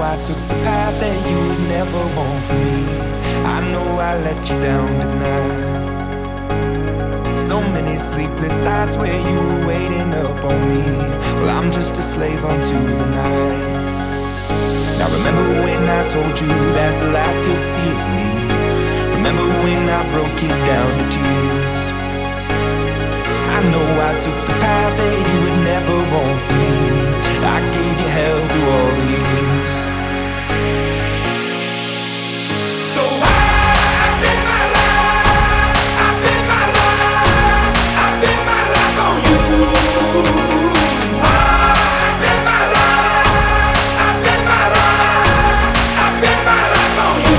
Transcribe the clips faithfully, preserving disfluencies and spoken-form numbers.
I took the path that you would never want for me. I know I let you down tonight. So many sleepless nights where you were waiting up on me. Well, I'm just a slave unto the night. Now remember when I told you that's the last you'll see of me. Remember when I broke it down to tears. I know I took the path that you would never want for me. I gave you hell through all the years. So I bet my life, I bet my life, I bet my life on you. I bet my life, I bet my life, I bet my life on you.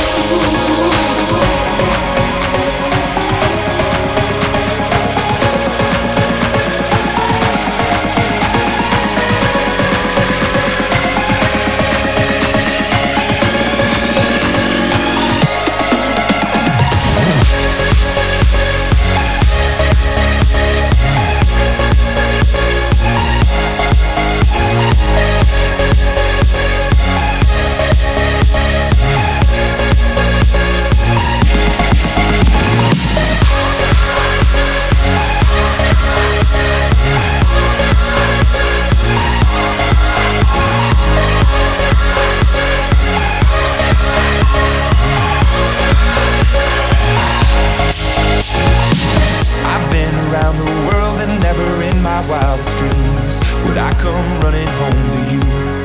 Wildest dreams would I come running home to you.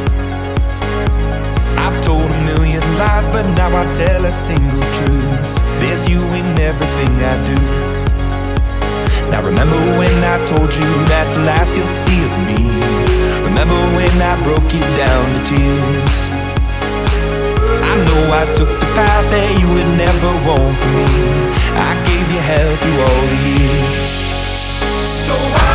I've told a million lies, but now I tell a single truth. There's you in everything I do. Now remember when I told you that's the last you'll see of me. Remember when I broke it down to tears. I know I took the path that you would never want for me. I gave you hell through all the years. So I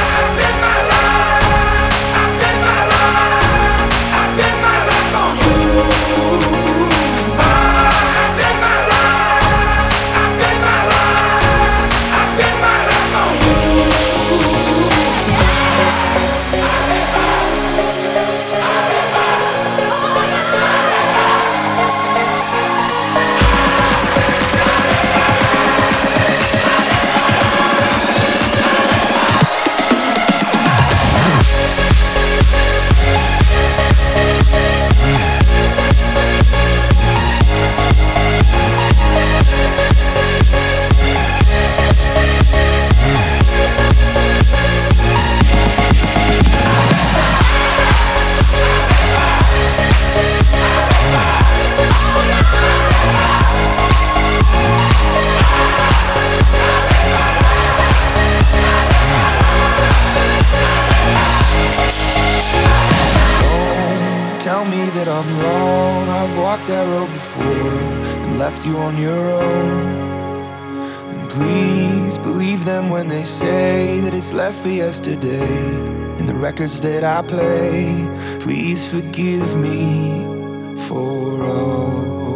tell me that I'm wrong. I've walked that road before and left you on your own. And please believe them when they say that it's left for yesterday. In the records that I play, please forgive me for all